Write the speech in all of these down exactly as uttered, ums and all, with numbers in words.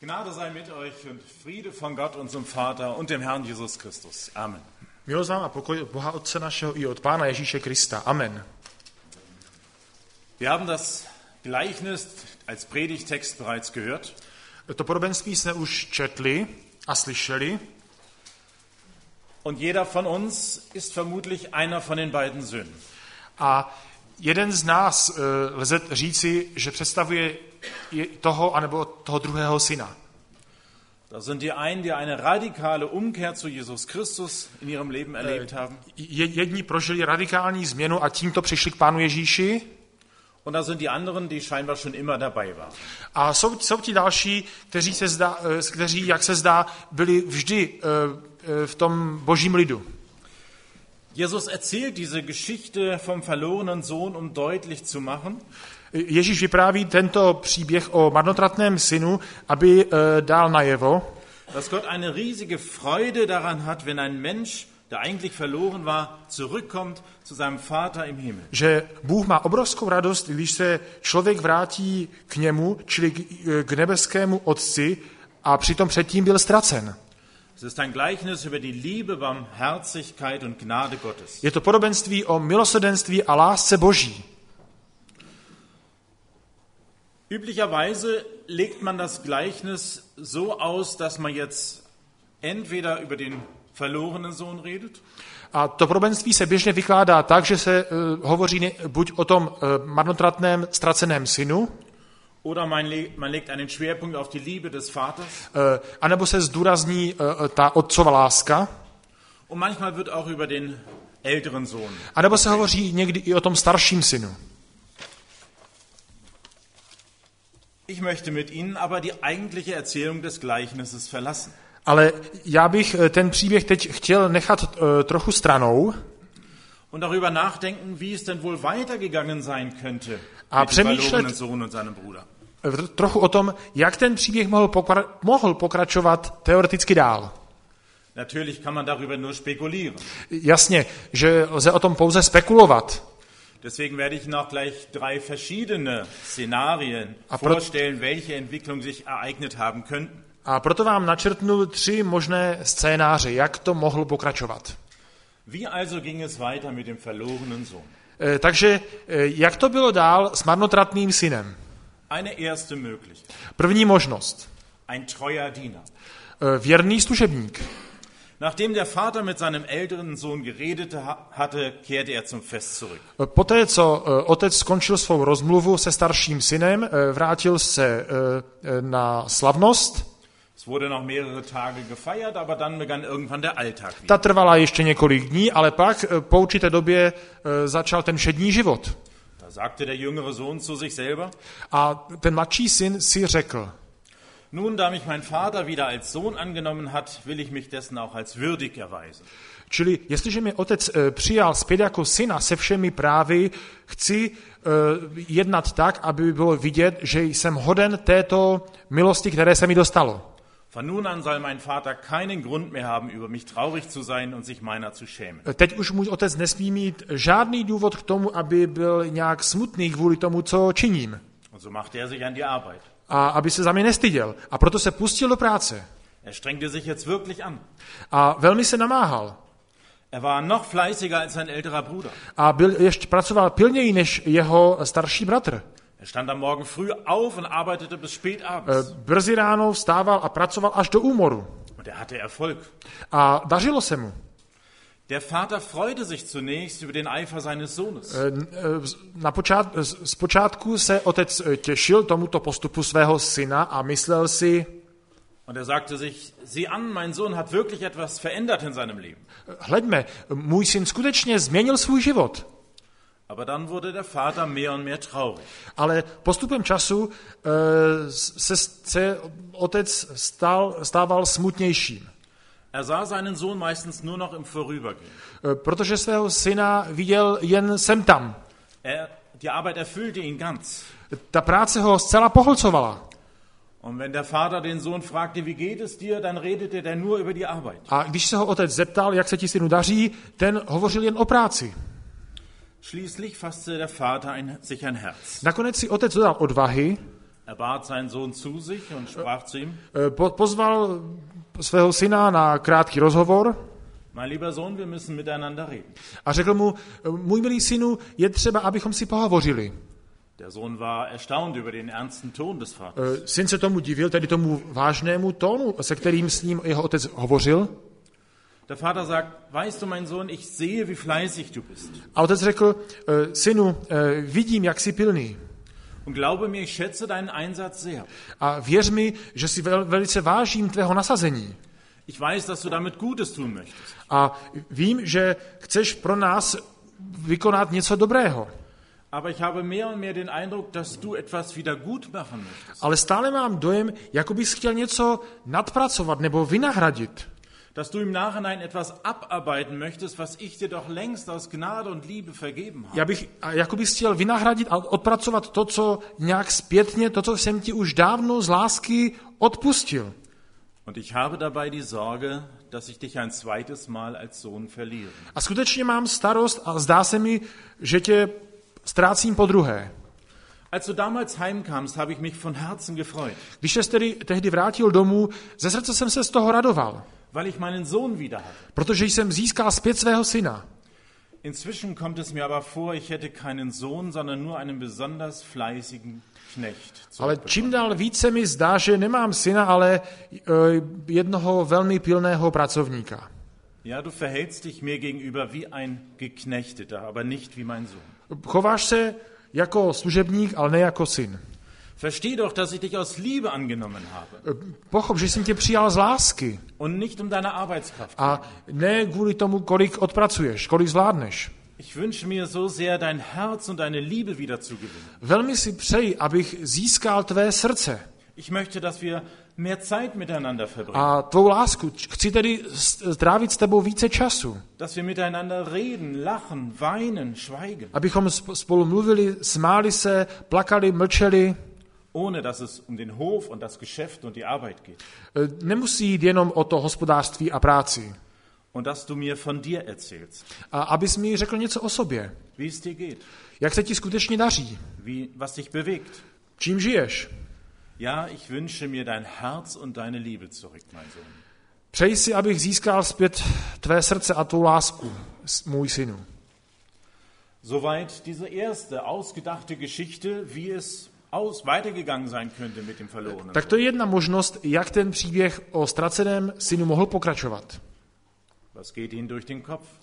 Gnade sei mit euch und Friede von Gott, unserem Vater und dem Herrn Jesus Christus. Amen. Milost vám a pokoj od Boha Otce našeho i od Pána Ježíše Krista. Amen. Wir haben das Gleichnis als Predigtext bereits gehört. To podobenství jsme už četli a slyšeli. Und jeder von uns ist vermutlich einer von den beiden Söhnen. A jeden z nás uh, lze říci, že představuje toho anebo toho druhého syna. Da sind die einen, die eine radikale Umkehr zu Jesus Christus in ihrem Leben erlebt haben. Jedni prožili radikální změnu a tímto přišli k Pánu Ježíši. Und da sind die anderen, die scheinbar schon immer dabei waren. A jsou, jsou ti další, kteří, se zdá, kteří, jak se zdá, byli vždy v tom božím lidu. Jesus erzählt diese Geschichte vom verlorenen Sohn, um deutlich zu machen, Ježíš vypráví tento příběh o marnotratném synu, aby uh, dal najevo, dass Gott eine riesige Freude daran hat, wenn ein Mensch, der eigentlich verloren war, zurückkommt zu seinem Vater im Himmel. Že Bůh má obrovskou radost, když se člověk vrátí k němu, čili k, k nebeskému Otci, a přitom předtím byl ztracen. Es ist ein Gleichnis über die Liebe, Barmherzigkeit und Gnade Gottes. Je to podobenství o milosrdenství a lásce Boží. Üblicherweise legt man das Gleichnis so aus, dass man jetzt entweder über den verlorenen Sohn redet, A to podobenství se běžně vykládá tak, že se uh, hovoří ne, buď o tom uh, marnotratném, ztraceném synu, oder man, le- man legt einen Schwerpunkt auf die Liebe des Vaters. uh, anebo se zdůrazní uh, ta otcova láska, Und manchmal wird auch über den älteren Sohn. anebo se hovoří někdy i o tom starším synu. Ich möchte mit Ihnen aber die eigentliche Erzählung des Gleichnisses verlassen. Ale já bych ten příběh teď chtěl nechat uh, trochu stranou Und darüber nachdenken, wie es denn wohl weitergegangen sein könnte A mit dem přemýšlet- verlorenen Sohn und seinem Bruder. uh, trochu o tom, jak ten příběh mohl, pokra- mohl pokračovat teoreticky dál. Natürlich kann man darüber nur spekulieren. Jasně, že lze o tom pouze spekulovat. Deswegen werde ich noch gleich drei verschiedene Szenarien A pro- vorstellen, welche Entwicklungen sich ereignet haben könnten. A proto vám načrtnu tři možné scénáře, jak to mohlo pokračovat. Wie also ging es weiter mit dem verlorenen Sohn? E, takže e, jak to bylo dál s marnotratným synem? Eine erste Möglichkeit. První možnost. Ein treuer Diener. E, věrný služebník. Nachdem der Vater mit seinem älteren Sohn geredet ha- hatte, kehrte er zum Fest zurück. E, poté, co e, otec skončil svou rozmluvu se starším synem, e, vrátil se e, e, na slavnost. Es wurde noch mehrere Tage gefeiert, aber dann begann irgendwann der Alltag wieder. Ta trvala ještě několik dní, ale pak e, po určité době e, začal ten všední život. Da sagte der jüngere Sohn zu sich selber: A ten mladší syn si řekl, Nun, da mich mein Vater wieder als Sohn angenommen hat, will ich mich dessen auch als würdig erweisen. čili jestliže mě otec e, přijal zpět jako syna se všemi právy, chci e, jednat tak, aby bylo vidět, že jsem hoden této milosti, které se mi dostalo. Von nun an soll mein Vater keinen Grund mehr haben, über mich traurig zu sein und sich meiner zu schämen. E, Teď už můj otec nesmí mít žádný důvod k tomu, aby byl nějak smutný kvůli tomu, co činím. Und so machte er sich an die Arbeit. A aby se za mě nestyděl. A proto se pustil do práce. Er strengte sich jetzt wirklich an. A velmi se namáhal. Er war noch fleißiger als sein älterer Bruder. A byl, ještě pracoval pilněji než jeho starší bratr. Er stand am Morgen früh auf und arbeitete bis spät E, abends. Brzy ráno vstával a pracoval až do úmoru. Und er hatte Erfolg. A dařilo se mu. Der Vater freute sich zunächst über den Eifer seines Sohnes. Na počát, zpočátku se otec těšil tomuto postupu svého syna a myslel si, Und er sagte sich, sieh an, mein Sohn hat wirklich etwas verändert in seinem Leben. hleďme, můj syn skutečně změnil svůj život. Aber dann wurde der Vater mehr und mehr traurig. Ale postupem času se, se otec stal, stával smutnějším, Er sah seinen Sohn meistens nur noch im Vorübergehen. protože svého syna viděl jen sem tam. Er, die Arbeit erfüllte ihn ganz. Ta práce ho zcela pohlcovala. Und wenn der Vater den Sohn fragte, wie geht es dir, dann redete der nur über die Arbeit. A když se ho otec zeptal, jak se ti synu daří, ten hovořil jen o práci. Schließlich fasste der Vater ein, sich ein Herz. Nakonec si otec dodal odvahy Er bat seinen Sohn zu sich und sprach zu ihm: Po, pozval svého syna na krátký rozhovor Mein lieber Sohn, wir müssen miteinander reden. a řekl mu, můj milý synu, je třeba, abychom si pohovořili. Der Sohn war erstaunt über den ernsten Ton des Vaters. Syn se tomu divil, tedy tomu vážnému tónu, se kterým s ním jeho otec hovořil. Der Vater sagt: Weißt du, mein Sohn, ich sehe, wie fleißig du bist. A otec řekl, synu, vidím, jak jsi pilný. Und glaube mir, ich schätze deinen Einsatz sehr. A věř mi, že si vel, velice vážím tvého nasazení. Ich weiß, dass du damit Gutes tun möchtest. A vím, že chceš pro nás vykonat něco dobrého. Aber ich habe mehr und mehr den Eindruck, dass du etwas wieder gut machen möchtest. Ale stále mám dojem, jako bys chtěl něco nadpracovat nebo vynahradit. Dass du im Nachhinein etwas abarbeiten möchtest, was ich dir doch längst aus Gnade und Liebe vergeben habe. Já bych, jako bys chtěl vynahradit a odpracovat to, co nějak zpětně, to, co jsem ti už dávno z lásky odpustil. Und ich habe dabei die Sorge, dass ich dich ein zweites Mal als Sohn verliere. A skutečně mám starost a zdá se mi, že tě ztrácím po druhé. Als du damals heimkamst, habe ich mich von Herzen gefreut, Když ses tedy tehdy vrátil domů, ze srdce jsem se z toho radoval, weil ich meinen Sohn wieder hatte. protože jsem získal zpět svého syna. Inzwischen kommt es mir aber vor, ich hätte keinen Sohn, sondern nur einen besonders fleißigen Knecht. Ale čím dál více mi zdá, že nemám syna, ale jednoho velmi pilného pracovníka. Ja, du verhältst dich mir gegenüber wie ein Geknechteter, aber nicht wie mein Sohn. Chováš se jako služebník, ale ne jako syn. Versteh doch, dass ich dich aus Liebe angenommen habe. Pochop, že jsem tě přijal z lásky. Und nicht um deine Arbeitskraft. A ne kvůli tomu, kolik odpracuješ, kolik zvládneš. Ich wünsche mir so sehr, dein Herz und deine Liebe wieder zu gewinnen. Velmi si přeji, abych získal tvé srdce. Ich möchte, dass wir mehr Zeit miteinander verbringen. A tvou lásku. Chci tedy strávit s tebou více času. Dass wir miteinander reden, lachen, weinen, schweigen. Abychom spolu mluvili, smáli se, plakali, mlčeli. Ohne dass es um den Hof und das Geschäft und die Arbeit geht. Nemusí jít jenom o to hospodářství a práci. Und dass du mir von dir erzählst. A abys mi řekl něco o sobě. Wie es dir geht. Jak se ti skutečně daří? Wie, was dich bewegt. Čím žiješ? Ja, ich wünsche mir dein Herz und deine Liebe zurück, mein Sohn. Přeji si, abych získal zpět tvé srdce a tvou lásku, můj synu. Soweit diese erste ausgedachte Geschichte, wie es aus weitergegangen sein könnte mit dem verlorenen. Tak to je jedna možnost, jak ten příběh o ztraceném synu mohl pokračovat. Was geht Ihnen durch den Kopf?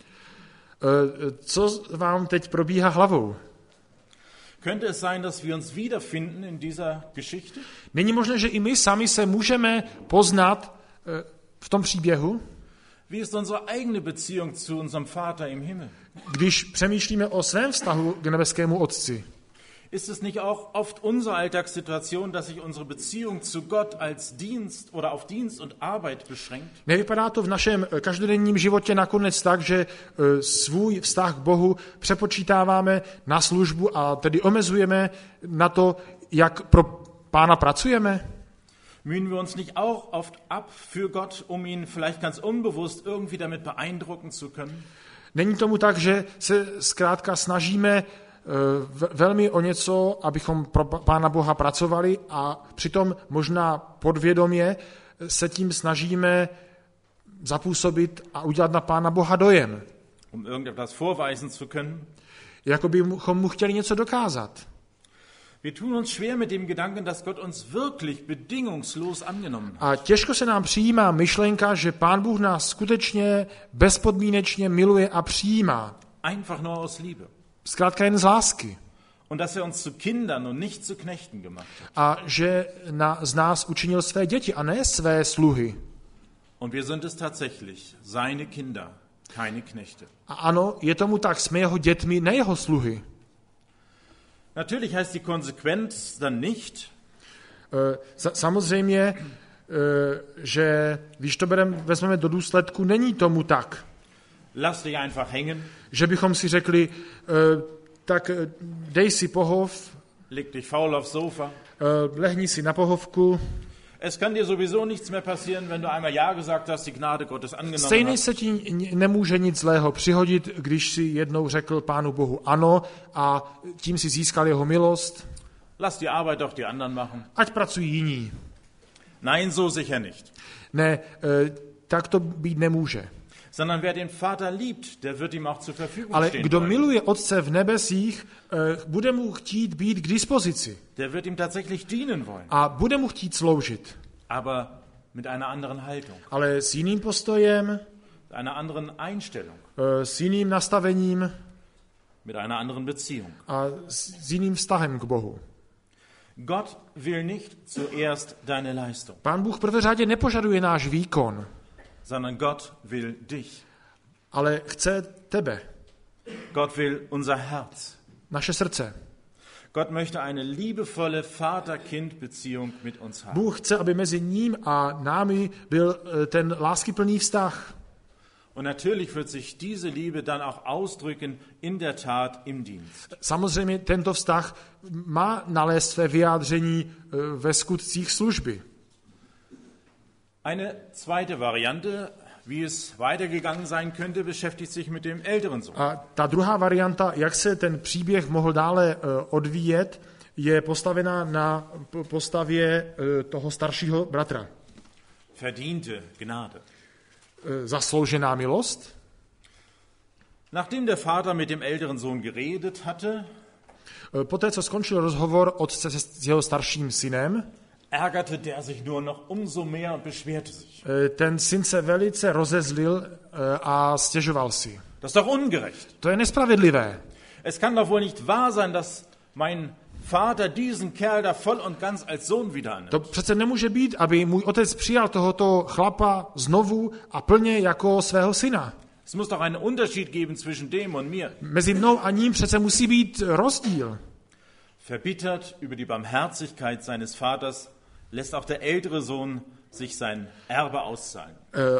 Co vám teď probíhá hlavou? Könnte es sein, dass wir uns wiederfinden in dieser Geschichte? Není možné, že i my sami se můžeme poznat v tom příběhu? Wie ist unsere eigene Beziehung zu unserem Vater im Himmel? Když přemýšlíme o svém vztahu k nebeskému Otci. Ist es nicht auch oft unsere Alltagssituation, dass sich unsere Beziehung zu Gott als Dienst oder auf Dienst und Arbeit beschränkt? Nevypadá to v našem každodenním životě nakonec tak, že svůj vztah k Bohu přepočítáváme na službu a tedy omezujeme na to, jak pro Pána pracujeme? Mühen wir uns nicht auch oft ab für Gott, um ihn vielleicht ganz unbewusst irgendwie damit beeindrucken zu können? Není tomu tak, že se zkrátka snažíme velmi o něco, abychom pro Pána Boha pracovali a přitom možná podvědomě se tím snažíme zapůsobit a udělat na Pána Boha dojem. Um irgendetwas vorweisen zu können? Jako bychom mu chtěli něco dokázat. Wir tun uns schwer mit dem Gedanken, dass Gott uns wirklich bedingungslos angenommen hat. A těžko se nám přijímá myšlenka, že Pán Bůh nás skutečně bezpodmínečně miluje a přijímá. Einfach nur aus Liebe. Zkrátka jen z lásky. Und dass er uns zu Kindern und nicht zu Knechten gemacht hat. A že na, z nás učinil své děti a ne své sluhy. Und wir sind es tatsächlich, seine Kinder, keine Knechte. A ano, je tomu tak, jsme jeho dětmi, ne jeho sluhy. Natürlich heißt die Konsequenz dann nicht, uh, samozřejmě, uh, že když to berem, vezmeme do důsledku, není tomu tak. Lass dich einfach hängen. Že bychom si řekli, uh, tak dej si pohov, leg dich faul aufs Sofa. Uh, lehni si na pohovku. Es kann dir sowieso nichts mehr passieren, wenn du einmal ja gesagt hast, die Gnade Gottes angenommen Stejně hast. se ti nemůže nic zlého přihodit, když si jednou řekl Pánu Bohu ano a tím si získal jeho milost. Lass die Arbeit doch die anderen machen. Ať pracují jiní. Nein, so sicher nicht. Ne, tak to být nemůže. Sondern wer den Vater liebt, der wird ihm auch zur Verfügung Ale stehen kdo wollen. miluje Otce v nebesích, bude mu chtít být k dispozici. Der wird ihm tatsächlich dienen wollen. A bude mu chtít sloužit. Aber mit einer anderen Haltung, Ale s jiným postojem, einer anderen Einstellung, s jiným nastavením mit einer anderen Beziehung. a s jiným vztahem k Bohu. Gott will nicht zuerst deine Leistung, Pán Bůh v prvé řadě nepožaduje náš výkon, sondern Gott will dich. ale chce tebe, Gott will unser Herz. naše srdce. Gott möchte eine liebevolle Vater-Kind-Beziehung mit uns haben. Bůh chce, aby mezi ním a námi byl ten láskyplný vztah. Und natürlich wird sich diese Liebe dann auch ausdrücken in der Tat im Dienst. Samozřejmě tento vztah má nalézt své vyjádření ve skutcích služby. Eine zweite Variante, wie es weitergegangen sein könnte, beschäftigt sich mit dem älteren Sohn. A ta druhá varianta, jak se ten příběh mohl dále odvíjet, je postavená na postavě toho staršího bratra. Verdiente Gnade. Zasloužená milost. Nachdem der Vater mit dem älteren Sohn geredet hatte, poté, co skončil rozhovor otce s jeho starším synem, ärgerte der sich nur noch umso mehr und beschwerte sich. ten syn se velice rozezlil a stěžoval si. Das ist doch ungerecht. To je nespravedlivé. Es kann doch wohl nicht wahr sein, dass mein Vater diesen Kerl da voll und ganz als Sohn wieder annimmt. To přece nemůže být, aby můj otec přijal tohoto chlapa znovu a plně jako svého syna. Es muss doch einen Unterschied geben zwischen dem und mir. Mezi mnou a ním přece musí být rozdíl. Verbittert über die Barmherzigkeit seines Vaters lässt auch der ältere Sohn sich sein Erbe auszahlen.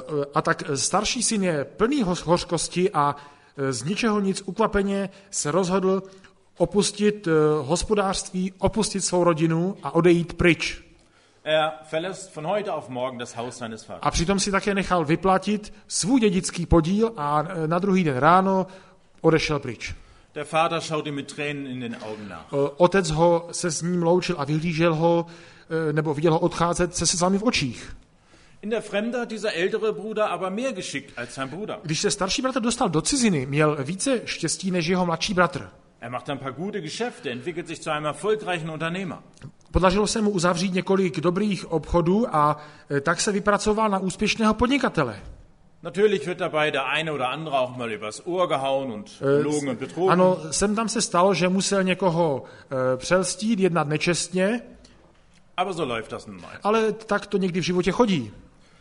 A tak starší syn je plný hořkosti a z ničeho nic ukvapeně se rozhodl opustit hospodářství, opustit svou rodinu a odejít pryč. Er verlässt von heute auf morgen das Haus seines Vaters. A přitom si také nechal vyplatit svůj dědický podíl a na druhý den ráno odešel pryč. Der Vater schaut ihm mit Tränen in den Augen nach. Otec ho se s ním loučil a vyhlížel ho, nebo viděl ho odcházet se slzami v očích. In der Fremde hat dieser ältere Bruder aber mehr Geschick als sein Bruder. Když se starší bratr dostal do ciziny, měl více štěstí než jeho mladší bratr. Er macht ein paar gute Geschäfte, entwickelt sich zu einem erfolgreichen Unternehmer. Podařilo se mu uzavřít několik dobrých obchodů a tak se vypracoval na úspěšného podnikatele. Natürlich wird dabei der eine oder andere auch mal übers Ohr gehauen und belogen und betrogen. Ano, sem tam se stalo, že musel někoho přelstít, jednat nečestně, Aber so läuft das nun mal. ale tak to někdy v životě chodí.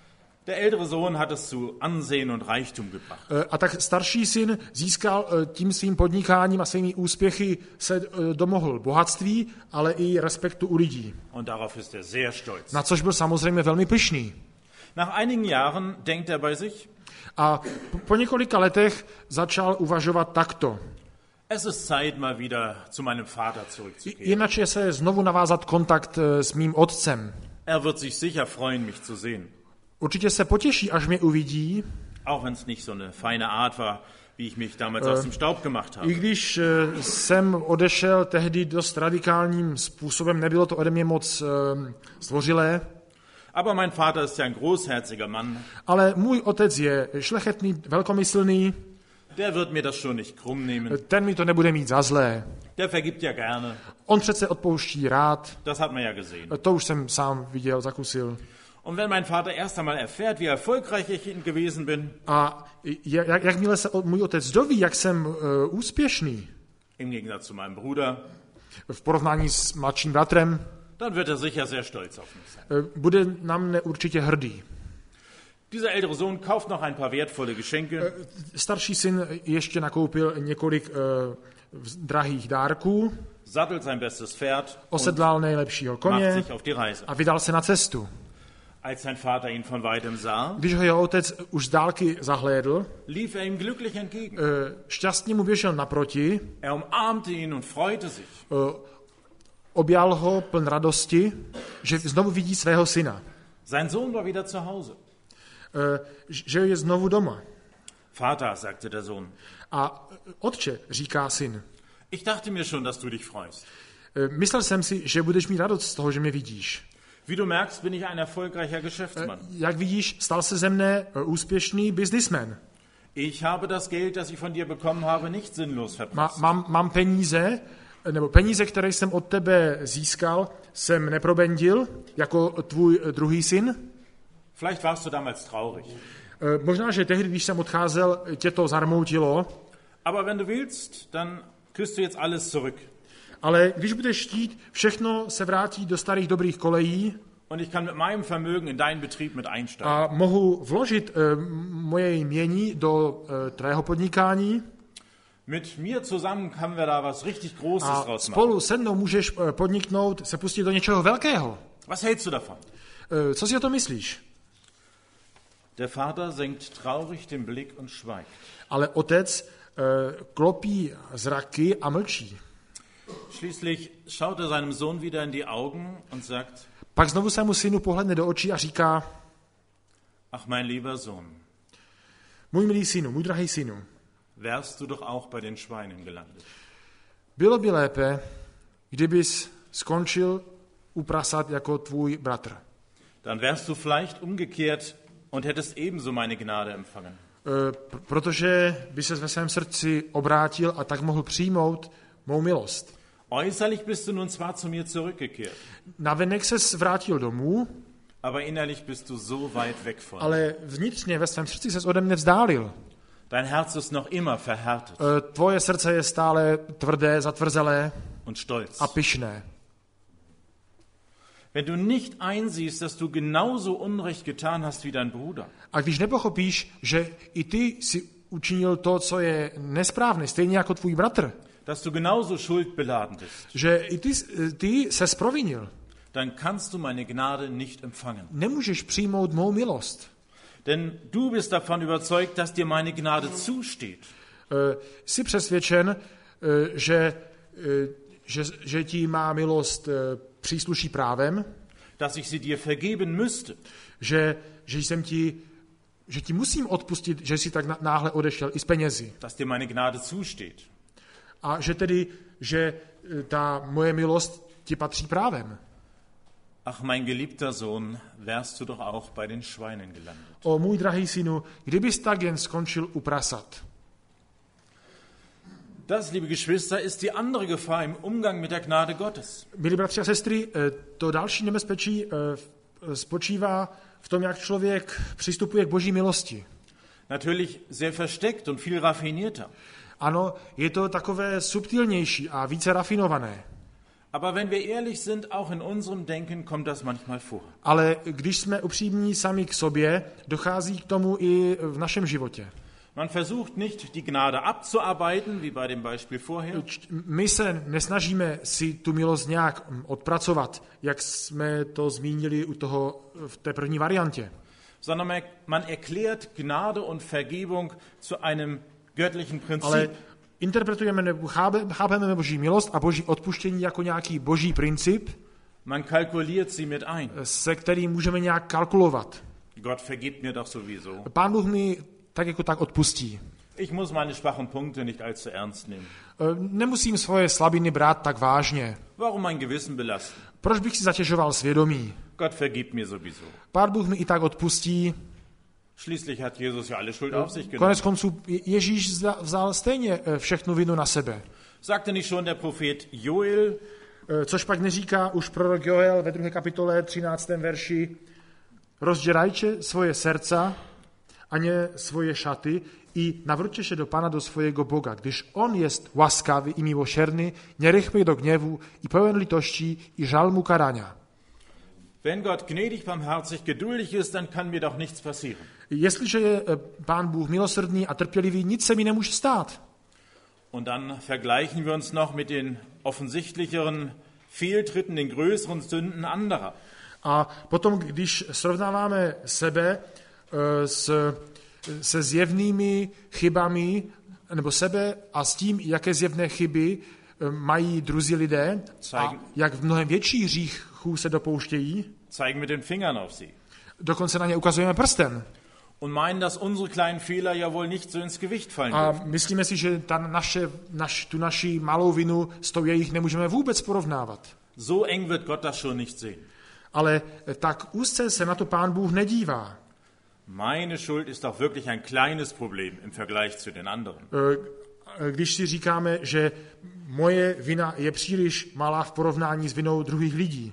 Der ältere Sohn hat es zu Ansehen und Reichtum gebracht. A tak starší syn získal tím svým podnikáním a svými úspěchy se domohl bohatství, ale i respektu u lidí. Und darauf ist er sehr stolz. Na což byl samozřejmě velmi pyšný. Nach einigen Jahren denkt er bei sich, A po několika letech začal uvažovat takto. es ist Zeit, mal wieder zu meinem Vater zurückzukehren. Jinak je se znovu navázat kontakt s mým otcem. Er wird sich sicher freuen, mich zu sehen. Určitě se potěší, až mě uvidí, Auch wenn es nicht so eine feine Art war, wie ich mich damals aus dem Staub gemacht i habe. když jsem odešel tehdy dost radikálním způsobem, nebylo to ode mě moc zdvořilé, Aber mein Vater ist ja ein großherziger Mann. ale můj otec je šlechetný, velkomyslný, Der wird mir das schon nicht krumm nehmen. ten mi to nebude mít za zlé. Der vergibt ja gerne. On přece odpouští rád, Das hat man ja gesehen. to už jsem sám viděl, zakusil. Und wenn mein Vater erst einmal erfährt, wie erfolgreich ich gewesen bin, A jak, jakmile se můj otec doví, jak jsem uh, úspěšný im Gegensatz zu meinem Bruder, v porovnání s mladším bratrem, dann wird er sicher sehr stolz auf mich sein. uh, bude na mne určitě hrdý. Dieser ältere Sohn kauft noch ein paar wertvolle Geschenke. Starší syn ještě nakoupil několik uh, drahých dárků, sattelt sein bestes Pferd und osedlal nejlepšího macht koně sich auf die Reise. a vydal se na cestu. Als sein Vater ihn von weitem sah, Když ho jeho otec už z dálky zahlédl, lief er ihm glücklich entgegen. uh, šťastně mu běžel naproti, Er umarmte ihn und freute sich. uh, objal ho pln radosti, že znovu vidí svého syna, Sein Sohn war wieder zu Hause. uh, že je znovu doma. Vater, sagte der Sohn, A otče, říká syn, ich dachte mir schon, dass du dich freust. Myslel jsem si, že budeš mít radost z toho, že mě vidíš. Wie du merkst, bin ich ein erfolgreicher Geschäftsmann. Jak vidíš, stal se ze mne úspěšný businessman. Ich habe das Geld, das ich von dir bekommen habe, nicht sinnlos Ma, verprasst. mám, mám peníze, nebo peníze, které jsem od tebe získal, jsem neprobendil jako tvůj druhý syn. Vielleicht warst du damals traurig. Možná, že tehdy, když jsem odcházel, tě to zarmoutilo. Aber wenn du willst, dann kriegst du jetzt alles zurück. Ale když budeš chtít, všechno se vrátí do starých dobrých kolejí. Und ich kann mit meinem Vermögen in deinen Betrieb mit einsteigen. A mohu vložit uh, moje jmění do uh, tvého podnikání. Mit mir zusammen können wir da was richtig Großes A draus machen. spolu se mnou můžeš uh, podniknout, se pustit do něčeho velkého. Was hältst du davon? Uh, co si o to myslíš? Der Vater senkt traurig den Blick und schweigt. Ale otec uh, klopí zraky a mlčí. Schließlich schaut er seinem Sohn wieder in die Augen und sagt: Pak znovu svému synu pohledne do očí a říká: Ach, mein lieber Sohn, můj milý synu, můj drahý synu, wärst du doch auch bei den Schweinen gelandet. bylo by lépe, kdybys skončil u prasat jako tvůj bratr. Dann wärst du vielleicht umgekehrt und hättest ebenso meine Gnade empfangen. E, pr- protože by ses ve svém srdci obrátil a tak mohl přijmout mou milost. Äußerlich bist du nun zwar zu mir zurückgekehrt, Navenek ses vrátil domů, aber innerlich bist du so weit weg von mir. ale vnitřně ve svém srdci ses ode mne vzdálil. Dein Herz ist noch immer verhärtet E, tvoje srdce je stále tvrdé, zatvrzelé und stolz. a pyšné. Wenn du nicht einsiehst, dass du genauso Unrecht getan hast wie dein Bruder, A když nepochopíš, že i ty si učinil to, co je nesprávné, stejně jako tvůj bratr, dass du genauso schuldbeladen bist, že i ty, ty ses provinil, dann kannst du meine Gnade nicht empfangen. nemůžeš přijmout mou milost. Denn du bist davon überzeugt, dass dir meine Gnade zusteht. E, jsi přesvědčen, e, že, e, že, že ti má milost e, přísluší právem, Dass ich sie dir vergeben müsste. že, že jsem ti, že ti musím odpustit, že jsi tak náhle odešel i s penězi. Dass dir meine Gnade zusteht. A že tedy, že e, ta moje milost ti patří právem. Ach, mein geliebter Sohn, wärst du doch auch bei den Schweinen gelandet. O můj drahý synu, kdybys tak jen skončil u prasat. Das, liebe Geschwister, ist die andere Gefahr im Umgang mit der Gnade Gottes. Milí bratři a sestry, to další nebezpečí spočívá v tom, jak člověk přistupuje k boží milosti. Natürlich sehr versteckt und viel raffinierter. Ano, je to takové subtilnější a více rafinované. Aber wenn wir ehrlich sind, auch in unserem Denken kommt das manchmal vor. Ale když jsme upřímní sami k sobě, dochází k tomu i v našem životě. Man versucht nicht, die Gnade abzuarbeiten, wie bei dem Beispiel vorher. My se nesnažíme si tu milost nějak odpracovat, jak jsme to zmínili u toho v té první variantě. Sondern man erklärt Gnade und Vergebung zu einem göttlichen Prinzip. Ale interpretujeme nebo chápeme boží milost a boží odpuštění jako nějaký boží princip, Man kalkuliert sie mit ein. se kterým můžeme nějak kalkulovat. Gott vergibt mir doch sowieso. Pán Bůh mi tak jako tak odpustí. Ich muss meine schwachen Punkte nicht allzu ernst nehmen. Nemusím svoje slabiny brát tak vážně. Warum mein Gewissen belasten? Proč bych si zatěžoval svědomí? Gott vergibt mir sowieso. Pán Bůh mi i tak odpustí. Schließlich hat Jesus ja alle Schuld auf sich genommen. Konec konců Ježíš vzal stejně všechnu vinu na sebe. Sagte nicht schon der Prophet Joel, Což pak neříká už prorok Joel ve druhé kapitole třináctém verši: rozděrajte svoje srdca a ne svoje šaty i nawróćcie się do Pana, do swojego Boga, gdyż On jest łaskawy i miłosierny, nierychły do gniewu i pełen litości i żal mu karania. wenn Gott gnädig, barmherzig, geduldig ist, dann kann mir doch nichts passieren. Jestliže je Pán Bůh milosrdný a trpělivý, nic se mi nemůže stát. Und dann vergleichen wir uns noch mit den offensichtlicheren Fehltritten, den größeren Sünden anderer. A potom, když srovnáváme sebe s, se zjevnými chybami, nebo sebe a s tím, jaké zjevné chyby mají druzí lidé a jak v mnohem větších hříchů se dopouštějí, Zeigen mit den Fingern auf sie. dokonce na ně ukazujeme prstem. Und meinen, dass unsere kleinen Fehler ja wohl nicht so ins Gewicht fallen A dürfen. myslíme si, že ta naše, naš, tu naši malou vinu s tou jejich nemůžeme vůbec porovnávat. So eng wird Gott das schon nicht sehen. Ale tak úzce se na to Pán Bůh nedívá. Meine Schuld ist doch wirklich ein kleines Problem im Vergleich zu den anderen. Když si říkáme, že moje vina je příliš malá v porovnání s vinou druhých lidí.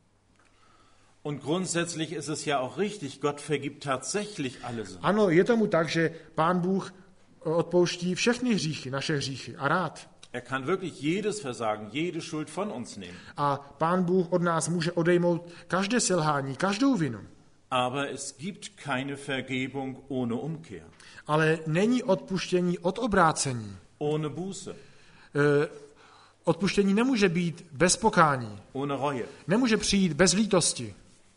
Und grundsätzlich ist es ja auch richtig, Gott vergibt tatsächlich alle Sünden. Ano, je tomu tak, že Pán Bůh odpouští všechny hříchy, naše hříchy a rád. Er kann wirklich jedes Versagen, jede Schuld von uns nehmen. A Pán Bůh od nás může odejmout každé selhání, každou vinu. Aber es gibt keine Vergebung ohne Umkehr, Ale není odpuštění od obrácení. ohne Buße, E, odpuštění nemůže být bez pokání. ohne Reue. Nemůže přijít bez lítosti.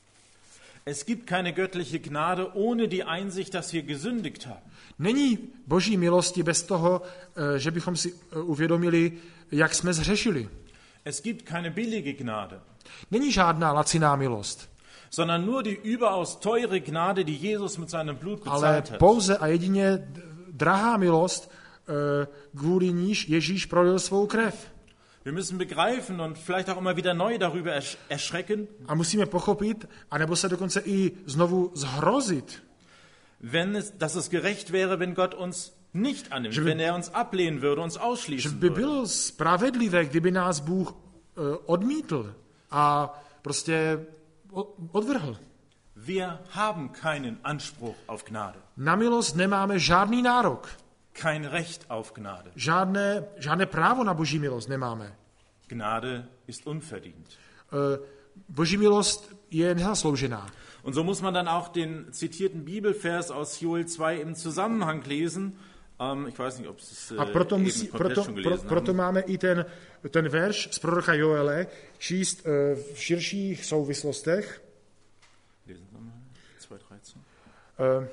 Es gibt keine göttliche Gnade ohne die Einsicht, dass wir gesündigt haben. Není boží milosti bez toho, e, že bychom si e, uvědomili, jak jsme zhřešili. Es gibt keine billige Gnade, Není žádná laciná milost, sondern nur die überaus teure Gnade, die Jesus mit seinem Blut ale bezahlt hat. pouze a jedině d- drahá milost, e, kvůli níž Ježíš prolil svou krev. Wir müssen begreifen und vielleicht auch immer wieder neu darüber ersch- erschrecken, A musíme pochopit, anebo se dokonce i znovu zhrozit, wenn es, dass es gerecht wäre, wenn Gott uns nicht annimmt, Že by- wenn er uns ablehnen würde, uns že ausschließen by würde. bylo spravedlivé, kdyby nás Bůh e, odmítl a prostě o- odvrhl. Wir haben keinen Anspruch auf Gnade, Na milost nemáme žádný nárok, kein Recht auf Gnade. žádné, žádné právo na boží milost nemáme. Gnade ist unverdient. E, boží milost je nezasloužená. Und so muss man dann auch den zitierten Bibelvers aus Joel zwei im Zusammenhang lesen. Ähm, ich weiß nicht, ob Sie es A äh, proto, eben musí, komplett proto, schon pro, gelesen proto haben. máme i ten, ten verš z proroka Joele číst e, v širších souvislostech. Lesen Sie mal. zwei dreizehn. E,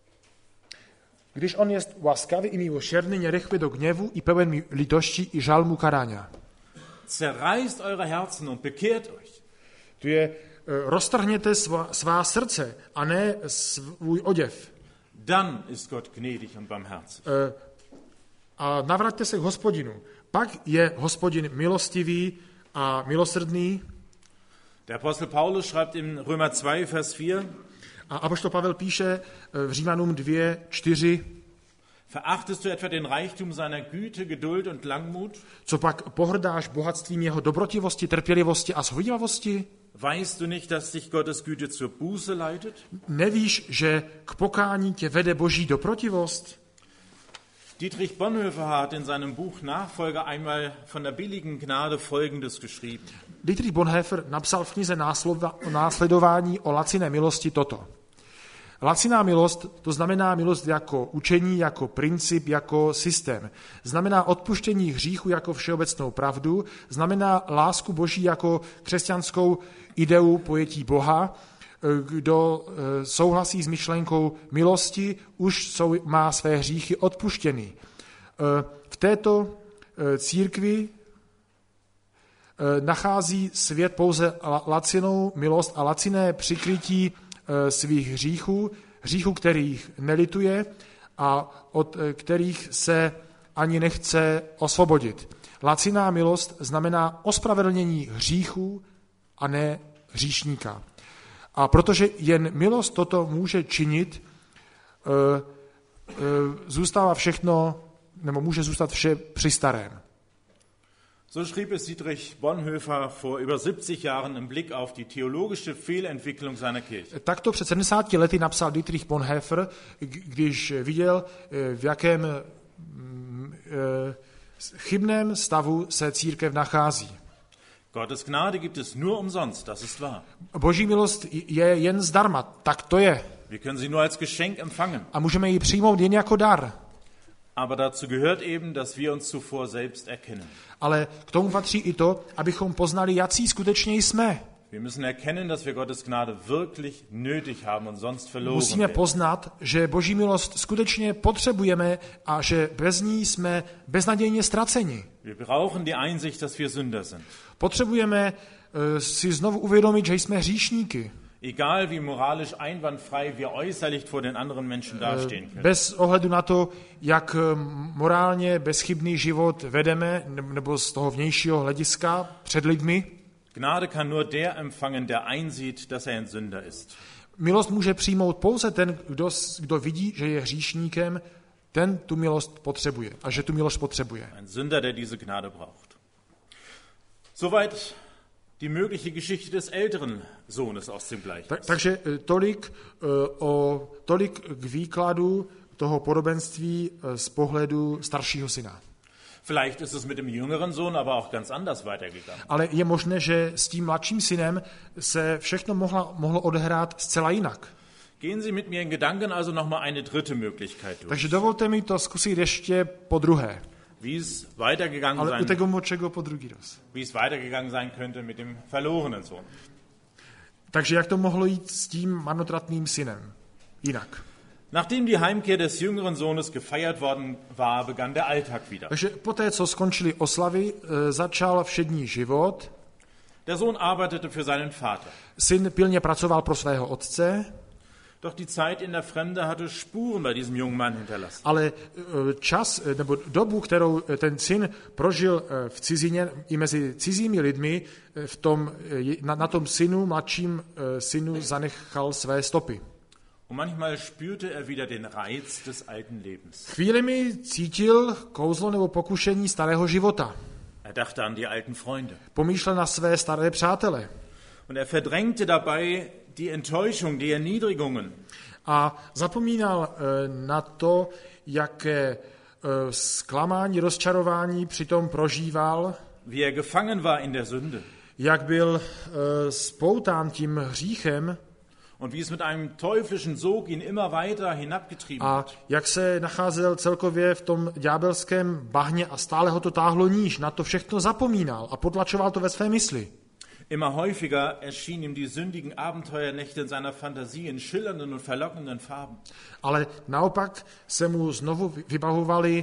Když on jest łaskawy i miłosierny, nierychły do gniewu i pełen litości i żal mu karania. Zerreißt eure Herzen und bekehrt euch. Tu je, e, roztrhněte svá, svá srdce a ne svůj oděv. Dann ist Gott gnädig und barmherzig. E, a navraťte se k Hospodinu. Pak je Hospodin milostivý a milosrdný. Der Apostel Paulus schreibt in Römer zwei, Vers vier, A apoštol Pavel píše v Římanům dva, čtyři, verachtest du etwa den Reichtum seiner Güte, Geduld und Langmut? co pak pohrdáš bohatstvím jeho dobrotivosti, trpělivosti a shovívavosti? Weißt du nicht, dass dich Gottes Güte zur Buße leitet? Nevíš, že k pokání tě vede boží dobrotivost? Dietrich Bonhoeffer hat in seinem Buch Nachfolger einmal von der billigen Gnade Folgendes geschrieben. Dietrich Bonhoeffer napsal v knize Náslova, Následování o laciné milosti toto. Laciná milost, to znamená milost jako učení, jako princip, jako systém. Znamená odpuštění hříchu jako všeobecnou pravdu, znamená lásku Boží jako křesťanskou ideu pojetí Boha. Kdo souhlasí s myšlenkou milosti, už jsou, má své hříchy odpuštěny. V této církvi nachází svět pouze lacinou milost a laciné přikrytí svých hříchů, hříchů, kterých nelituje a od kterých se ani nechce osvobodit. Laciná milost znamená ospravedlnění hříchů a ne hříšníka. A protože jen milost toto může činit, zůstává všechno, nebo může zůstat vše při starém. So schrieb es Dietrich Bonhoeffer vor über siebzig Jahren im Blick auf die theologische Fehlentwicklung seiner Kirche. Takto před sedmdesáti lety napsal Dietrich Bonhoeffer, když viděl, v jakém chybném stavu se církev nachází. Gottes Gnade gibt es nur umsonst, das ist wahr. Boží milost je jen zdarma, tak to je. Wir können sie nur als Geschenk empfangen. A můžeme ji přijmout jen jako dar. Aber dazu gehört eben, dass wir uns zuvor selbst erkennen. Ale k tomu patří i to, abychom poznali, jací skutečně jsme. Wir müssen erkennen, dass wir Gottes Gnade wirklich nötig haben und sonst verloren Musíme werden. poznat, že Boží milost skutečně potřebujeme a že bez ní jsme beznadějně ztraceni. Wir brauchen die Einsicht, dass wir Sünder sind. Potřebujeme uh, si znovu uvědomit, že jsme hříšníky. Egal wie moralisch einwandfrei wir äußerlich vor den anderen Menschen dastehen können. Bez ohledu na to, jak morálně bezchybný život vedeme, nebo z toho vnějšího hlediska před lidmi, Gnade kann nur der empfangen, der einsieht, dass er ein Sünder ist. milost může přijmout pouze ten, kdo, kdo vidí, že je hříšníkem, ten tu milost potřebuje a že tu milost potřebuje. Ein Sünder, der diese Gnade braucht. Soweit die mögliche Geschichte des älteren Sohnes aus dem Gleichnis. Tak, takže tolik, o, tolik k výkladu toho podobenství z pohledu staršího syna. Vielleicht ist es mit dem jüngeren Sohn aber auch ganz anders weitergegangen. Ale je možné, že s tím mladším synem se všechno mohla, mohlo odehrát zcela jinak. Gehen Sie mit mir in Gedanken also noch mal eine dritte Möglichkeit durch. Takže dovolte mi to zkusit ještě po druhé. Wie es weitergegangen Ale u sein, tego močego po druhý roz. wie es weitergegangen sein könnte mit dem verlorenen Sohn. Takže jak to mohlo jít s tím marnotratným synem? Jinak. Nachdem die Heimkehr des jüngeren Sohnes gefeiert worden war, begann der Alltag wieder. Takže poté, co skončily oslavy, začal všední život. Der Sohn arbeitete für seinen Vater. Syn pilně pracoval pro svého otce, Doch die Zeit in der Fremde hatte Spuren bei diesem jungen Mann hinterlassen. ale čas, nebo dobu, kterou ten syn prožil v cizině i mezi cizími lidmi, v tom, na, na tom synu, mladším synu zanechal své stopy. Und manchmal spürte er wieder den Reiz des alten Lebens. Chvílemi cítil kouzlo nebo pokušení starého života. Er dachte an die alten Freunde. Pomýšlel na své staré přátele. Und er verdrängte dabei die Enttäuschung, die Erniedrigungen. A zapomínal na to, jaké zklamání, rozčarování přitom prožíval, Wie er gefangen war in der Sünde. jak byl spoután tím hříchem Und wie es mit einem teuflischen Sog ihn immer weiter hinabgetrieben a hat. jak se nacházel celkově v tom ďábelském bahně a stále ho to táhlo níž. Na to všechno zapomínal a potlačoval to ve své mysli. Immer häufiger erschienen ihm die sündigen Abenteuernächte in seiner Fantasie in schillernden und verlockenden Farben. Ale naopak se mu znovu vybavovaly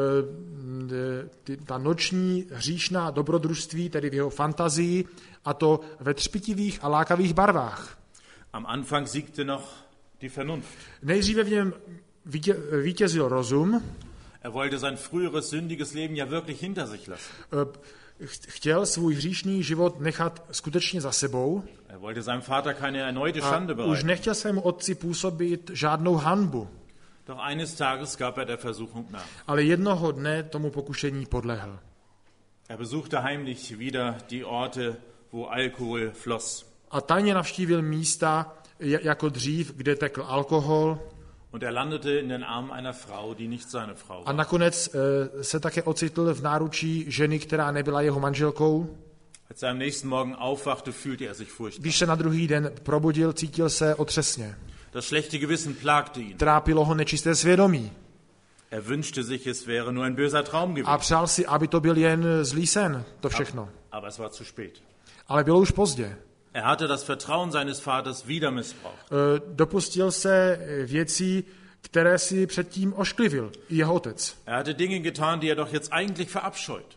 e, ta noční hříšná dobrodružství, tedy v jeho fantazii, a to ve třpitivých a lákavých barvách. Am Anfang siegte noch die Vernunft. Nejdříve v něm vítě, vítězil rozum. Er wollte sein früheres sündiges Leben ja wirklich hinter sich lassen. Chtěl svůj hříšný život nechat skutečně za sebou. Er wollte seinem Vater keine erneute A Schande už bereiten. nechtěl svému otci působit žádnou hanbu. Doch eines Tages gab er der Versuchung nach. Ale jednoho dne tomu pokušení podlehl. Er besuchte heimlich wieder die Orte, wo Alkohol floss. A tajně navštívil místa jako dřív, kde tekl alkohol. Und er landete in den Armen einer Frau, die nicht seine Frau A war. nakonec se také ocitl v náručí ženy, která nebyla jeho manželkou. Als er am nächsten Morgen aufwachte, fühlte er sich furchtbar. Když se na druhý den probudil, cítil se otřesně. Das schlechte Gewissen plagte ihn. Trápilo ho nečisté svědomí. Er wünschte sich, es wäre nur ein böser Traum A gewesen. přál si, aby to byl jen zlý sen, to všechno. Aber es war zu spät. Ale bylo už pozdě. Er hatte das Vertrauen seines Vaters wieder missbraucht. Dopustil se věcí, které si předtím ošklivil i jeho otec. Er hatte Dinge getan, die er doch jetzt eigentlich verabscheut.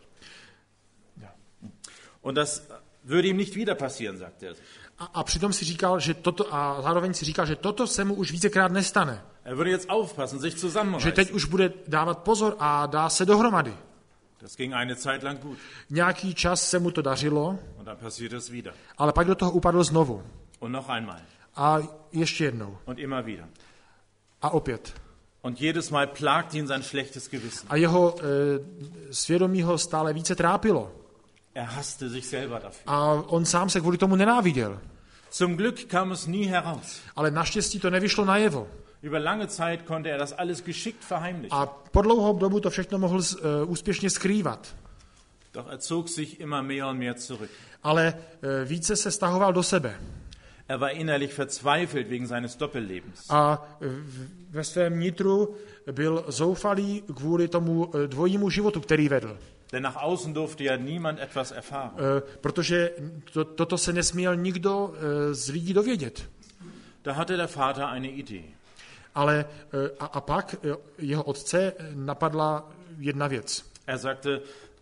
Und das würde ihm nicht wieder passieren, sagte er sich. A, a přitom si říkal, že toto, a zároveň si říkal, že toto se mu už vícekrát nestane. Er würde jetzt aufpassen, sich Že zusammenreißen. teď už bude dávat pozor a dá se dohromady. Das ging eine Zeit lang gut. Nějaký čas se mu to dařilo, Und dann passierte es wieder. ale pak do toho upadl znovu. Und noch einmal. A ještě jednou. Und immer wieder. A opět. Und jedes Mal plagte ihn sein schlechtes Gewissen. A jeho e, svědomí ho stále více trápilo. Er hasste sich selber dafür. A on sám se kvůli tomu nenáviděl. Zum Glück kam es nie heraus. Ale naštěstí to nevyšlo najevo. Über lange Zeit konnte er das alles geschickt verheimlichen. A po dlouhou dobu to všechno mohl uh, úspěšně skrývat. Doch er zog sich immer mehr und mehr zurück. Ale uh, více se stahoval do sebe. Er war innerlich verzweifelt wegen seines Doppellebens. A uh, ve svém nitru byl zoufalý kvůli tomu uh, dvojímu životu, který vedl. Denn nach außen durfte ja niemand etwas erfahren. Uh, protože to, toto se nesměl nikdo uh, z lidí dovědět. Da hatte der Vater eine Idee. Ale uh, a, a pak uh, jeho otce napadla jedna věc. Er sagte,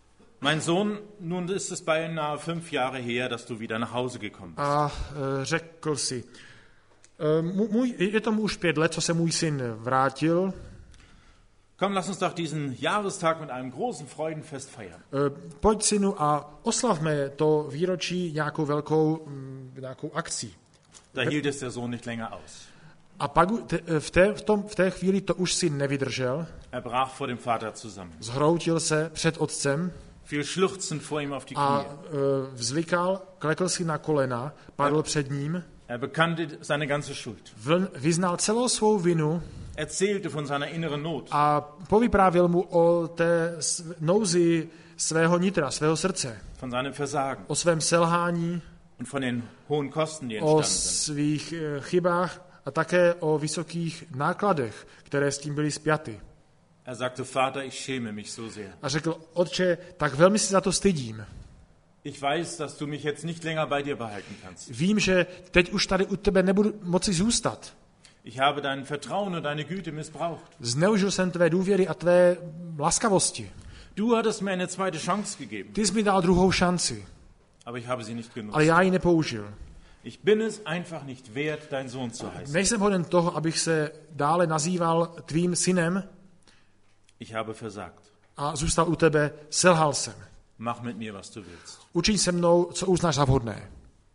Mein Sohn, nun ist es beinahe fünf Jahre her, dass du wieder nach Hause gekommen bist. A e, řekl si, e, můj, je tomu už pět let, co se můj syn vrátil. Komm, lass uns doch diesen Jahrestag mit einem großen Freudenfest feiern. E, pojď, synu, a oslavme to výročí nějakou velkou m, nějakou akcí. Da hielt es der Sohn nicht länger aus. A pak v té, v, tom, v té chvíli to už syn nevydržel. Er brach vor dem Vater zusammen. Zhroutil se před otcem. Fiel schluchzend vor ihm auf die A Knie. e, vzlikal, klekl si na kolena, padl před ním. Er bekannte seine ganze Schuld. Vln, vyznal celou svou vinu. Erzählte von seiner inneren Not. A povyprávěl mu o té nouzi svého nitra, svého srdce. Von seinem Versagen. O svém selhání, Und von den hohen Kosten, die o entstanden sind. svých e, chybách a také o vysokých nákladech, které s tím byly spjaty. Er sagte, Vater, ich schäme mich so sehr. A řekl, otče, tak velmi si za to stydím. Ich weiß, dass du mich jetzt nicht länger bei dir behalten kannst. Vím, že teď už tady u tebe nebudu moci zůstat. Ich habe dein Vertrauen und deine Güte missbraucht. Zneužil jsem tvé důvěry a tvé laskavosti. Du hattest mir eine zweite Chance gegeben, Ty jsi mi dal druhou šanci, aber ich habe sie nicht genutzt. ale já ji nepoužil. Ich bin es einfach nicht wert, dein Sohn zu heißen. Nejsem hoden toho, abych se dále nazýval tvým synem Ich habe versagt. a zůstal u tebe, selhal jsem. Mach mit mir, was du willst. Učiň se mnou, co uznáš za vhodné.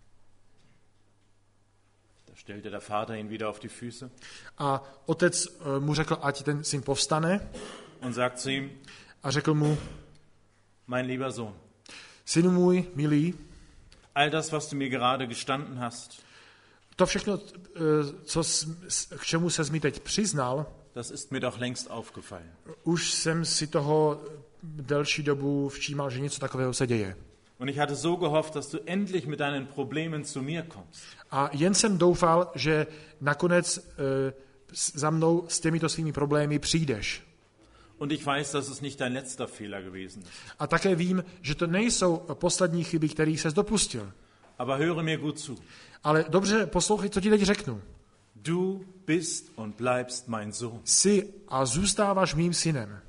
Da stellte der Vater ihn wieder auf die Füße A otec eh, mu řekl, ať ten syn povstane und sagt zu ihm, a řekl mu, mein lieber Sohn, synu můj, milý, all das, was du mir gerade gestanden hast, to všechno, eh, co, s- k čemu ses mi teď přiznal, das ist mir doch längst aufgefallen. už jsem si toho delší dobu všímal, že něco takového se děje. Und ich hatte so gehofft, dass du endlich mit deinen Problemen zu mir kommst. A jen jsem doufal, že nakonec eh, s- za mnou s těmito svými problémy přijdeš. Und ich weiß, dass es nicht dein letzter Fehler gewesen ist. A také vím, že to nejsou poslední chyby, kterých ses dopustil. Aber höre mir gut zu. Ale dobře, poslouchej, co ti teď řeknu. Du bist und bleibst mein Sohn. Jsi a zůstáváš mým synem.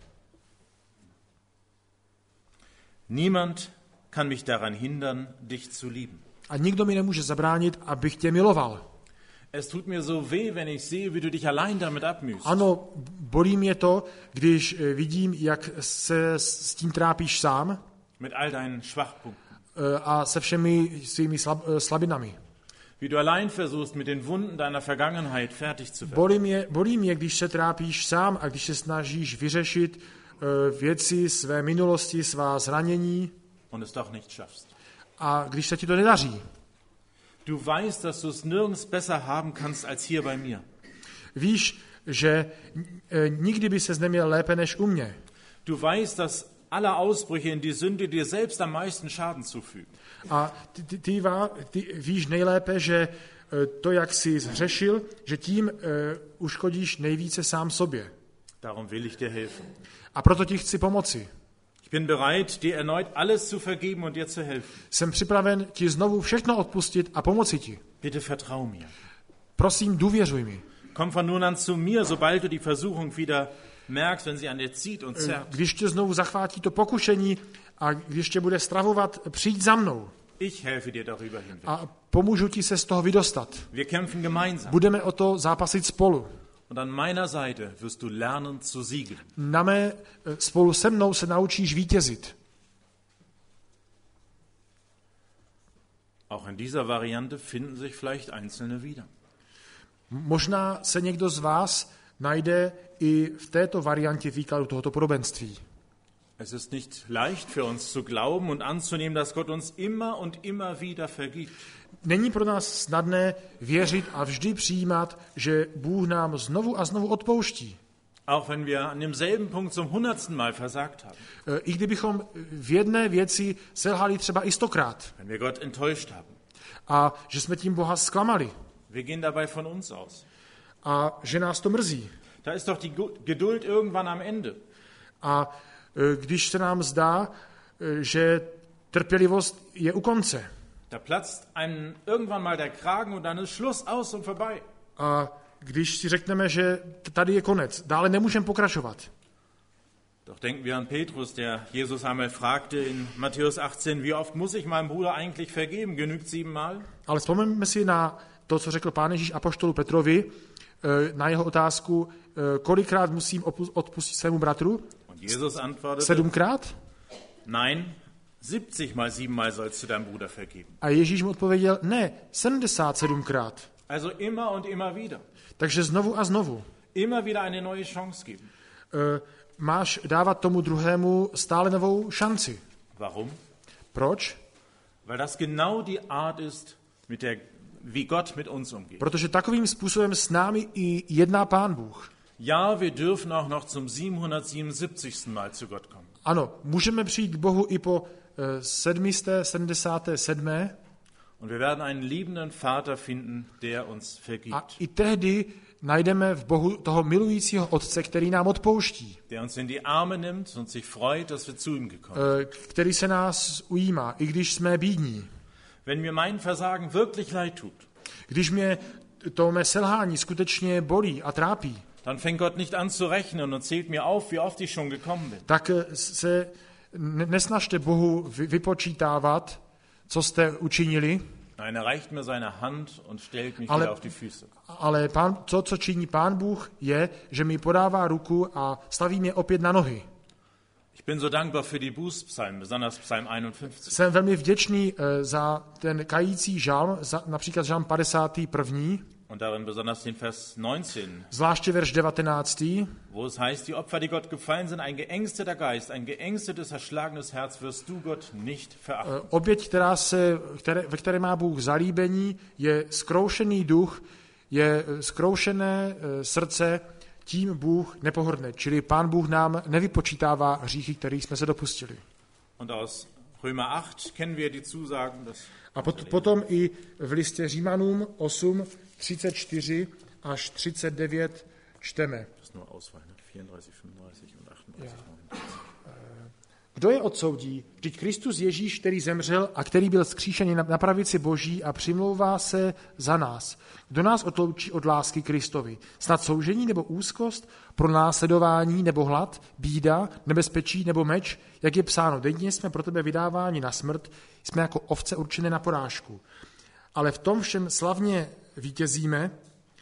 Niemand kann mich daran hindern, dich zu lieben. A nikdo mi nemůže zabránit, abych tě miloval. Es tut mir so weh, wenn ich sehe, wie du dich allein damit abmühst. Ano, bolí mě to, když eh, vidím, jak se s tím trápíš sám Mit all deinen Schwachpunkten. eh, a se všemi svými slab, eh, slabinami. Wie du allein versuchst, mit den Wunden deiner Vergangenheit fertig zu werden. Bolí mě, bolí mě, když se trápíš sám a když se snažíš vyřešit eh, věci své minulosti, svá zranění Und es doch nicht schaffst. a když se ti to nedaří. Du weißt, dass du es nirgends besser haben kannst als hier bei mir. Víš, že eh, nikdy by ses neměl lépe než u mě. Du weißt, dass alle Ausbrüche in die Sünde dir selbst am meisten Schaden zufügen. A ty, ty, ty, vá, ty víš nejlépe, že eh, to, jak jsi zhřešil, že tím eh, uškodíš nejvíce sám sobě. Darum will ich dir helfen. A proto ti chci pomoci. Ich bin bereit, dir erneut alles zu vergeben und dir zu helfen. Jsem připraven ti znovu všechno odpustit a pomoci ti. Bitte vertrau mir. Prosím, důvěřuj mi. Komm von nun an zu mir, sobald du die Versuchung wieder merkst, wenn sie an dir zieht und zerrt. Když tě znovu zachvátí to pokušení a když tě bude stravovat, přijď za mnou Ich helfe dir darüber hinweg. a pomůžu ti se z toho vydostat. Wir kämpfen gemeinsam. Budeme o to zápasit spolu. Und an meiner Seite wirst du lernen zu siegen. Na mé, spolu se mnou se naučíš vítězit. Auch in dieser Variante finden sich vielleicht Einzelne wieder. Možná se někdo z vás najde i v této variantě výkladu tohoto podobenství. Es ist nicht leicht für uns zu glauben und anzunehmen, dass Gott uns immer und immer wieder vergibt. Není pro nás snadné věřit a vždy přijímat, že Bůh nám znovu a znovu odpouští. Auch wenn wir an demselben Punkt zum hundertsten Mal versagt haben. I kdybychom v jedné věci selhali třeba i stokrát Wenn wir Gott enttäuscht haben. a že jsme tím Boha zklamali Wir gehen dabei von uns aus. a že nás to mrzí. Da ist doch die Geduld irgendwann am Ende. A e, když se nám zdá, e, že trpělivost je u konce Da platzt einem irgendwann mal der Kragen und dann ist Schluss, aus und vorbei. a když si řekneme, že tady je konec, dále nemůžeme pokračovat, Doch denken wir an Petrus, der Jesus einmal fragte in Matthäus achtzehn, wie oft muss ich meinem Bruder eigentlich vergeben? Genügt siebenmal? Ale vzpomeňme si na to, co řekl Pán Ježíš apoštolu Petrovi, na jeho otázku, kolikrát musím odpustit svému bratru? Und Jesus antwortete, Sedmkrát? Nein, siebzig mal siebenmal sollst du deinem Bruder vergeben. A Ježíš mu odpověděl, ne, sedmdesát sedmkrát. Also immer und immer wieder. Takže znovu a znovu. Immer wieder eine neue Chance geben. Máš dávat tomu druhému stále novou šanci. Warum? Proč? Weil das genau die Art ist, mit der, wie Gott mit uns umgeht. Protože takovým způsobem s námi i jedná Pán Bůh. Ja, wir dürfen auch noch zum siebenhundertsiebenundsiebzigsten Mal zu Gott kommen. Ano, můžeme přijít k Bohu i po sedm set sedmdesát sedm. Und wir werden einen liebenden Vater finden, der uns vergibt. A i tehdy najdeme v Bohu toho milujícího Otce, který nám odpouští. Der uns in die Arme nimmt und sich freut, dass wir zu ihm gekommen sind. Který se nás ujímá, i když jsme bídní. Wenn mir mein Versagen wirklich leid tut, když mě to mé selhání skutečně bolí a trápí, dann fängt Gott nicht an zu rechnen und zählt mir auf, wie oft ich schon gekommen bin. Tak se nesnažte Bohu vypočítávat, co jste učinili. Nein, er reicht mir seine Hand und stellt mich ale, wieder auf die Füße. Ale pán, to, co činí Pán Bůh, je, že mi podává ruku a staví mě opět na nohy. Ich bin so dankbar für die Bußpsalmen, besonders Psalm einundfünfzig. Jsem velmi vděčný za ten kající žalm, za, například žalm padesátý první. Und darin besonders den Vers neunzehn. Zvláště verš devatenáctý. Wo es heißt, die Opfer, die Gott gefallen sind, ein geängsteter Geist, ein geängstetes, erschlagenes Herz wirst du Gott nicht verachten. Oběť, která se, které, ve které má Bůh zalíbení, je zkroušený duch, je zkroušené srdce, tím Bůh nepohrdne. Čili Pán Bůh nám nevypočítává hříchy, kterých jsme se dopustili. Und aus Römer acht kennen wir die Zusagen, dass A pot, potom i v listě Římanům osm, třicet čtyři až třicet devět čteme. Kdo je odsoudí? Vždyť Kristus Ježíš, který zemřel a který byl vzkříšený na pravici Boží a přimlouvá se za nás. Kdo nás odloučí od lásky Kristovi? Snad soužení nebo úzkost, pronásledování nebo hlad, bída, nebezpečí nebo meč? Jak je psáno, denně jsme pro tebe vydáváni na smrt, jsme jako ovce určené na porážku. Ale v tom všem slavně vítězíme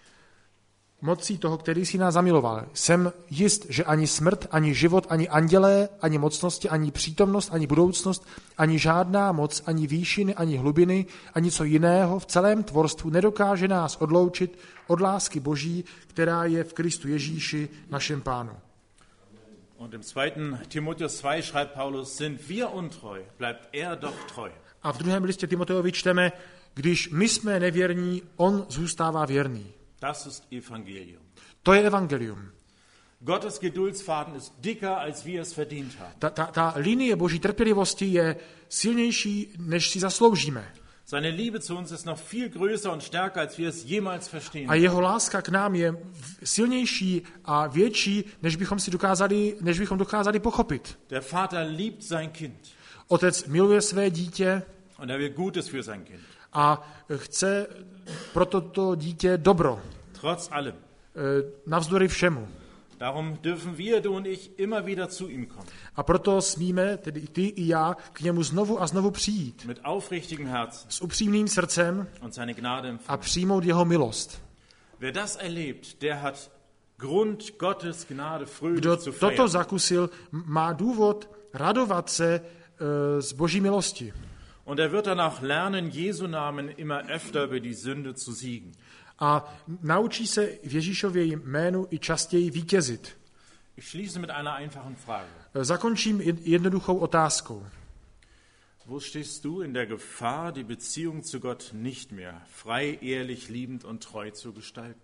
mocí toho, který si nás zamiloval. Jsem jist, že ani smrt, ani život, ani andělé, ani mocnosti, ani přítomnost, ani budoucnost, ani žádná moc, ani výšiny, ani hlubiny, ani co jiného v celém tvorstvu nedokáže nás odloučit od lásky Boží, která je v Kristu Ježíši, našem Pánu. Und im zweiten Timotheus zwei schreibt Paulus, sind wir untreu, bleibt er doch treu. A v druhém listě Timoteovi čteme, když my jsme nevěrní, on zůstává věrný. Das ist Evangelium. To je evangelium. Gottes Geduldsfaden ist dicker, als wir es verdient haben. Ta, ta, ta linie Boží trpělivosti je silnější, než si zasloužíme. Seine Liebe zu uns ist noch viel größer und stärker, als wir es jemals verstehen. A jeho láska k nám je silnější a větší, než bychom si dokázali, než bychom dokázali pochopit. Der Vater liebt sein Kind. Otec miluje své dítě und er will Gutes für sein Kind. A chce pro toto dítě dobro. Trotz allem. Navzdory všemu. Darum dürfen wir, du und ich, immer wieder zu ihm kommen. A proto smíme, tedy ty i já, k němu znovu a znovu přijít. Mit aufrichtigem Herzen. S upřímným srdcem und seine Gnade empfangen. A přijmout jeho milost. Wer das erlebt, der hat Grund, Gottes Gnade fröhlich Kdo zu feiern. toto zakusil, má důvod radovat se uh, z Boží milosti. Und er wird dann auch lernen, Jesu Namen immer öfter über die Sünde zu siegen. A naučí se v Ježíšově jménu i častěji vítězit. Ich schließe mit einer einfachen Frage. Zakončím jednoduchou otázkou. Wo stehst du in der Gefahr, die Beziehung zu Gott nicht mehr frei, ehrlich, liebend und treu zu gestalten?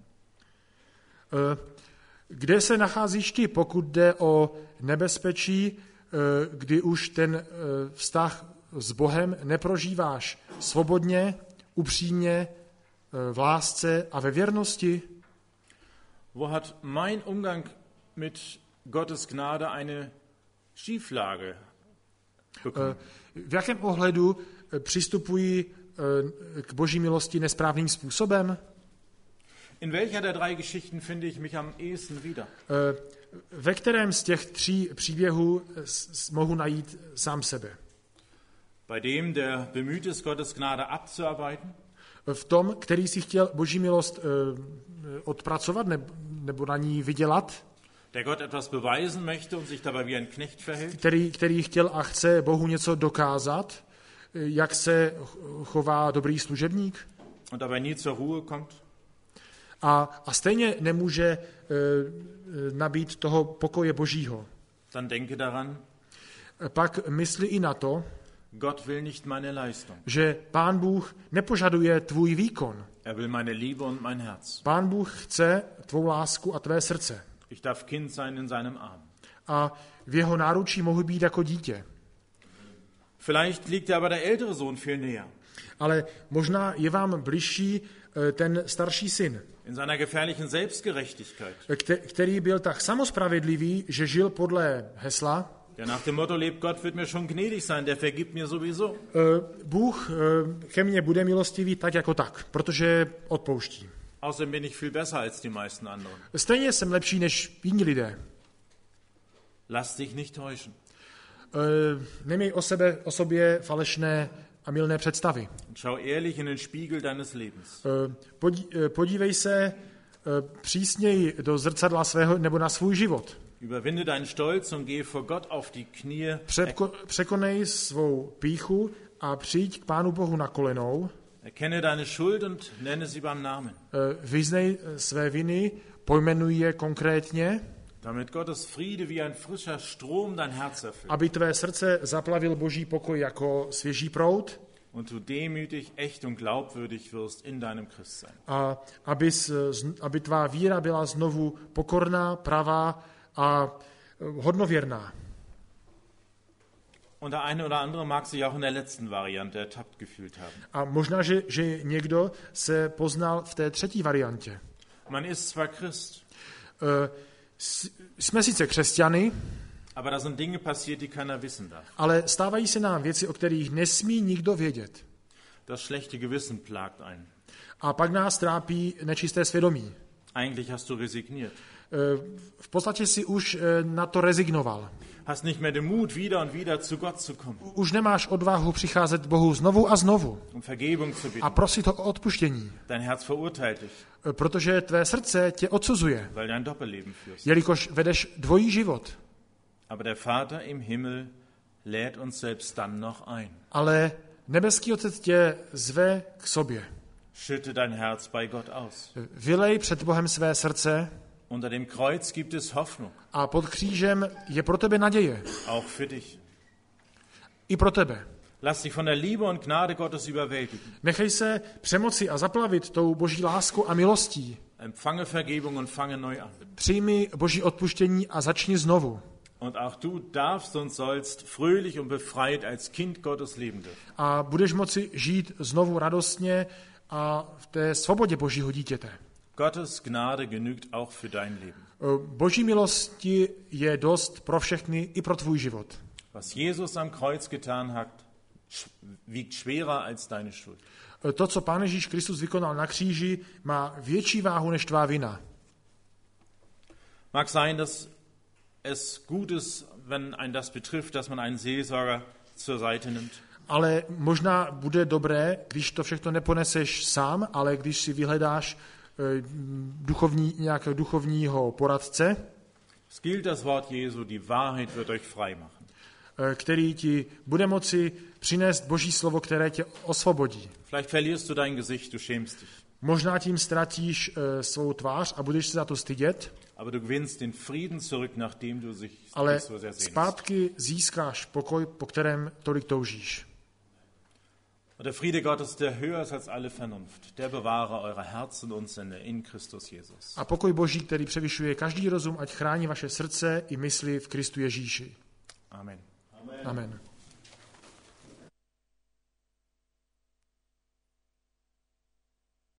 Kde se nacházíš ty, pokud jde o nebezpečí, kdy už ten vztah s Bohem neprožíváš svobodně, upřímně, v lásce a ve věrnosti? Wo hat mein Umgang mit Gottes Gnade eine Schieflage bekommen? V jakém ohledu přistupuji k Boží milosti nesprávným způsobem? In welcher der drei Geschichten finde ich mich am ehesten wieder? Ve kterém z těch tří příběhů s- s- mohu najít sám sebe? Bei dem, der bemüht ist, Gottes Gnade abzuarbeiten? V tom, který si chtěl Boží milost eh, odpracovat nebo, nebo na ní vydělat, Der Gott etwas beweisen möchte und sich dabei wie ein Knecht verhält? který, který chtěl a chce Bohu něco dokázat, eh, jak se chová dobrý služebník Und dabei nie zur Ruhe kommt? a, a stejně nemůže eh, nabít toho pokoje Božího. Dann denke daran, Pak myslí i na to, Gott will nicht meine Leistung. že Pán Bůh nepožaduje tvůj výkon. Er will meine Liebe und mein Herz. Pán Bůh chce tvou lásku a tvé srdce. Ich darf Kind sein in seinem Arm. A v jeho náručí mohu být jako dítě. Vielleicht liegt dir aber der ältere Sohn viel näher. Ale možná je vám bližší eh, ten starší syn, In seiner gefährlichen Selbstgerechtigkeit, kte- který byl tak samospravedlivý, že žil podle hesla der nach dem Motto lebt, Gott wird mir schon gnädig sein, der vergibt mir sowieso. eh, Bůh eh, ke mně bude milostivý tak jako tak, protože odpouští. Außerdem bin ich viel besser als die meisten anderen. Stejně jsem lepší než jiní lidé. Lass dich nicht täuschen. Eh, Neměj o, sebe, o sobě falešné a mylné představy. Und schau ehrlich in den Spiegel deines Lebens. Eh, podí- eh, Podívej se eh, přísněji do zrcadla svého nebo na svůj život. Überwinde deinen Stolz und gehe vor Gott auf die Knie. Předko- Překonej svou pýchu a přijď k Pánu Bohu na kolenou. Erkenne deine Schuld und nenne sie beim Namen, Eh, Vyznej své viny, pojmenuj je konkrétně, damit Gottes Friede wie ein frischer Strom dein Herz erfüllt aby tvé srdce zaplavil Boží pokoj jako svěží proud und du demütig, echt und glaubwürdig wirst in deinem Christsein. a abys, z- aby tvá víra byla znovu pokorná, pravá a eh, hodnověrná. Und der eine oder andere mag sich auch in der letzten Variante ertappt gefühlt haben. A možná, že, že někdo se poznal v té třetí variantě. Man ist zwar Christ, Eh, s- Jsme sice křesťany, aber da sind Dinge passiert, die keiner wissen darf. ale stávají se nám věci, o kterých nesmí nikdo vědět. Das schlechte Gewissen plagt einen. A pak nás trápí nečisté svědomí. Eigentlich hast du resigniert. Eh, V podstatě si už eh, na to rezignoval. Hast nicht mehr den Mut, wieder und wieder zu Gott zu kommen, Už nemáš odvahu přicházet k Bohu znovu a znovu um Vergebung zu a bitten. prosit ho o odpuštění, Dein Herz verurteilt dich, eh, protože tvé srdce tě odsuzuje, weil du ein Doppelleben führst. jelikož vedeš dvojí život. Aber der Vater im Himmel lädt uns selbst dann noch ein. Ale nebeský Otec tě zve k sobě. Schütte dein Herz bei Gott aus. Eh, Vylej před Bohem své srdce Unter dem Kreuz gibt es Hoffnung, a pod křížem je pro tebe naděje. auch für dich. I pro tebe. Lass dich von der Liebe und Gnade Gottes überwältigen. Nechej se přemoci a zaplavit tou Boží láskou a milostí. Empfange Vergebung und fange neu an. Přijmi Boží odpuštění a začni znovu. Und auch du darfst und sollst fröhlich und befreit als Kind Gottes leben dürfen. A budeš moci žít znovu radostně a v té svobodě Božího dítěte. Gottes Gnade genügt auch für dein Leben. Boží milosti je dost pro všechny i pro tvůj život. Was Jesus am Kreuz getan hat, sch- wiegt schwerer als deine Schuld. To, co Pán Ježíš Kristus vykonal na kříži, má větší váhu než tvá vina. Mag sein, dass es gut ist, wenn ein das betrifft, dass man einen Seelsorger zur Seite nimmt. Ale možná bude dobré, když to všechno neponeseš sám, ale když si vyhledáš eh, duchovní, nějakého duchovního poradce, Es gilt das Wort Jesu, die Wahrheit wird euch frei machen. eh, který ti bude moci přinést Boží slovo, které tě osvobodí. Vielleicht verlierst du dein Gesicht, du schämst dich, Možná tím ztratíš eh, svou tvář a budeš se za to stydět, aber du gewinnst den Frieden zurück, nachdem du sich ale dich so sehr sehnst. zpátky získáš pokoj, po kterém tolik toužíš. Und der Friede Gottes, der höher ist als alle Vernunft, der bewahre eure Herzen und Sinne in Christus Jesus. A pokoj Boží, který převyšuje každý rozum, ať chrání vaše srdce i mysli v Kristu Ježíši. Amen. Amen.